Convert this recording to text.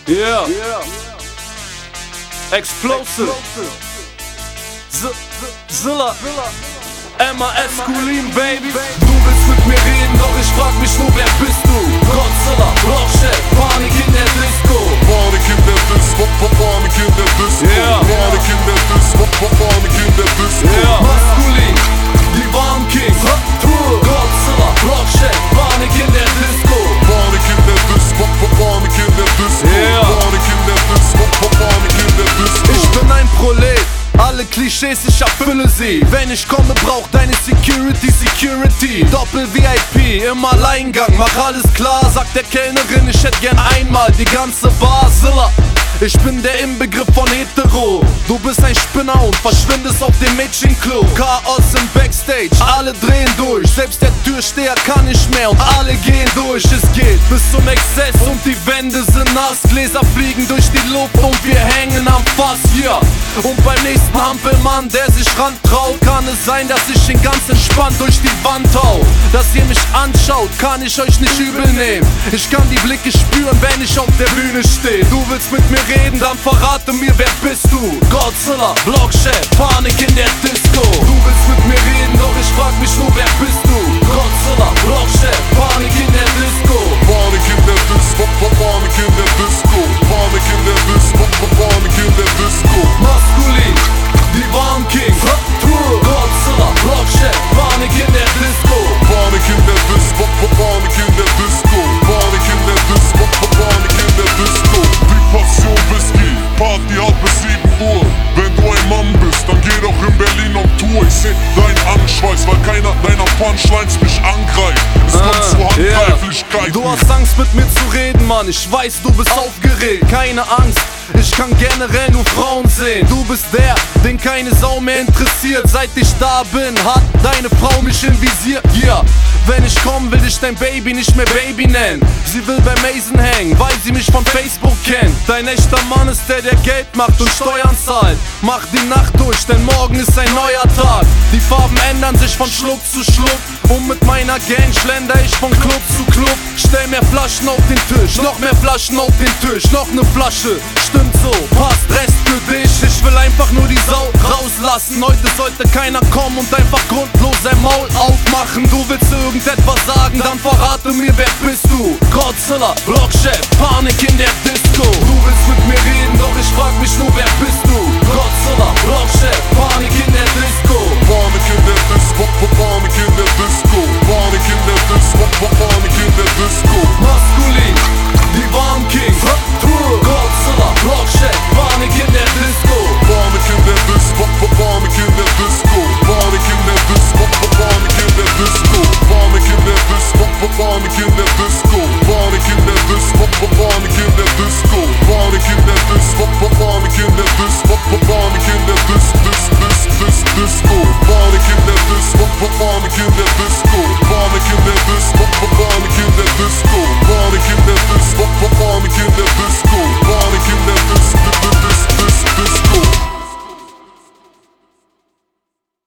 Yeah. Explosive. Zilla. MAS Kulin, baby. Du willst mit mir reden, doch ich frag mich nur, wer bist du? Godzilla, Blockchef, Panik in der Disco. Panik in der Disco, Panik in der Disco. Yeah. Panik in der Disco, Panik in der Disco. Yeah. Maskulin, die Warm Kings. Godzilla, Blockchef, Panik in der Disco. Panik in der Disco, Panik in der Disco. Yeah. Panik in der Disco, Panik in der Disco. Ich bin ein Prolet, alle Klischees, ich erfülle sie. Wenn ich komme, braucht deine Security. Doppel VIP, im Alleingang, mach alles klar. Sagt der Kellnerin, ich hätte gern einmal die ganze Bar. Zilla, ich bin der Inbegriff von hetero. Du bist ein Spinner und verschwindest auf dem Mädchenklo. Chaos im Backstage, alle drehen durch. Selbst der Türsteher kann nicht mehr und alle gehen durch. Es geht bis zum Exzess und die Wände sind nass. Gläser fliegen durch die Luft und wir hängen am Fass, yeah. Und beim nächsten Hampelmann, der sich rantraut, kann es sein, dass ich ihn ganz entspannt durch die Wand hau. Dass ihr mich anschaut, kann ich euch nicht übel nehmen. Ich kann die Blicke spüren, wenn ich auf der Bühne stehe. Du willst mit mir reden, dann verrate mir, wer bist du? Godzilla, Blockchef, Panik in der Disco. Du willst mit mir reden, doch ich frag mich nur, wer bist du? Godzilla, Blockchef, Panik in der Disco. Panik in der Disco, Panik in der Disco. Panik in der Disco, Panik in der Disco. Maskulin, die Warm Kings. Godzilla, Blockchef, Panik in der Disco. Panik in der Disco, Panik in der Disco. Panik in der Disco, Panik in der Disco. Die Passion Whisky, Party hat bis 7 Uhr. Wenn du ein Mann bist, dann geh doch in Berlin auf Tour. Ich seh deinen Angstschweiß, weil keiner deiner Punchlines mich angreift. Es kommt zu Handgreiflichkeiten. Du hast Angst mit mir zu reden, Mann. Ich weiß, du bist aufgeregt. Keine Angst, ich kann generell nur Frauen sehen. Du bist der, den keine Sau mehr interessiert. Seit ich da bin, hat deine Frau mich im Visier. Yeah. Wenn ich komm, will ich dein Baby nicht mehr Baby nennen. Sie will bei Mason hängen, weil sie mich von Facebook kennt. Dein echter Mann ist der, der Geld macht und Steuern zahlt. Mach die Nacht durch, denn morgen ist ein neuer Tag. Die Farben ändern sich von Schluck zu Schluck. Und mit meiner Gang schlender ich von Club zu Club. Stell mehr Flaschen auf den Tisch, noch mehr Flaschen auf den Tisch. Noch ne Flasche, stimmt so, passt, Rest für dich. Ich will einfach nur die Sau rauslassen. Heute sollte keiner kommen und einfach grundlos sein Maul aufmachen. Du willst irgendetwas sagen, dann verrate mir, wer bist du? Godzilla, Blockchef, Panik in der Disco. Du willst mit mir reden, doch ich frag mich nur, wer bist du? Godzilla, Blockchef, Panik in der Disco. Panik in der Disco, Panik in der Disco. Panik in der Disco, Panik in der Disco.